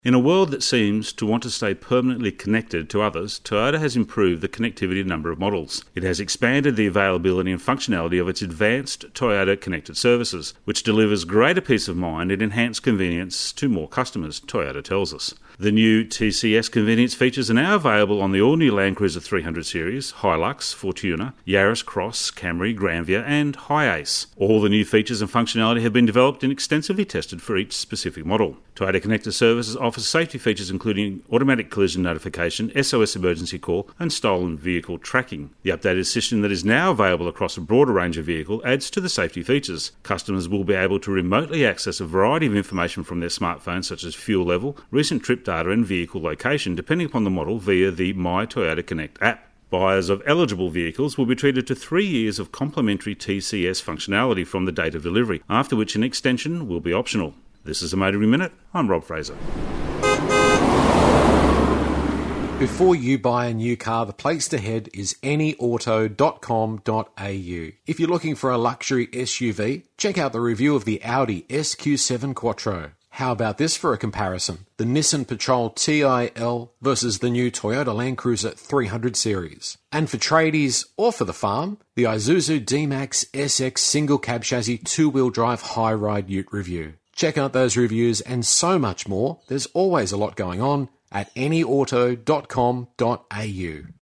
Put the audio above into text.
In a world that seems to want to stay permanently connected to others, Toyota has improved the connectivity number of models. It has expanded the availability and functionality of its advanced Toyota Connected Services, which delivers greater peace of mind and enhanced convenience to more customers, Toyota tells us. The new TCS convenience features are now available on the all-new Land Cruiser 300 series, Hilux, Fortuner, Yaris Cross, Camry, Granvia and Hiace. All the new features and functionality have been developed and extensively tested for each specific model. Toyota Connected Services offers safety features including automatic collision notification, SOS emergency call and stolen vehicle tracking. The updated system that is now available across a broader range of vehicles adds to the safety features. Customers will be able to remotely access a variety of information from their smartphones such as fuel level, recent trip data and vehicle location depending upon the model via the My Toyota Connect app. Buyers of eligible vehicles will be treated to 3 years of complimentary TCS functionality from the date of delivery, after which an extension will be optional. This is a Motoring Minute. I'm Rob Fraser. Before you buy a new car, the place to head is anyauto.com.au. If you're looking for a luxury SUV, check out the review of the Audi SQ7 Quattro. How about this for a comparison? The Nissan Patrol TIL versus the new Toyota Land Cruiser 300 series. And for tradies or for the farm, the Isuzu D-Max SX single cab chassis two-wheel drive high-ride ute review. Check out those reviews and so much more. There's always a lot going on at anyauto.com.au.